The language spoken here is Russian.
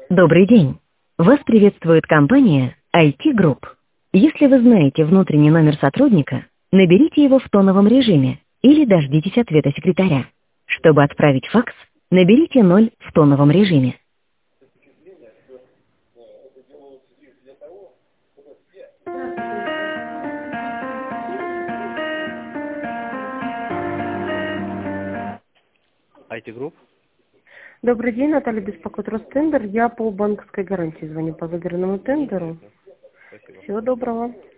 Добрый день. Вас приветствует компания IT Group. Если вы знаете внутренний номер сотрудника, наберите его в тоновом режиме или дождитесь ответа секретаря. Чтобы отправить факс, наберите 0 в тоновом режиме. IT-групп. Добрый день, Наталья беспокоит Ростендер. Я по банковской гарантии звоню по выигранному тендеру. Интересно. Спасибо. Всего доброго.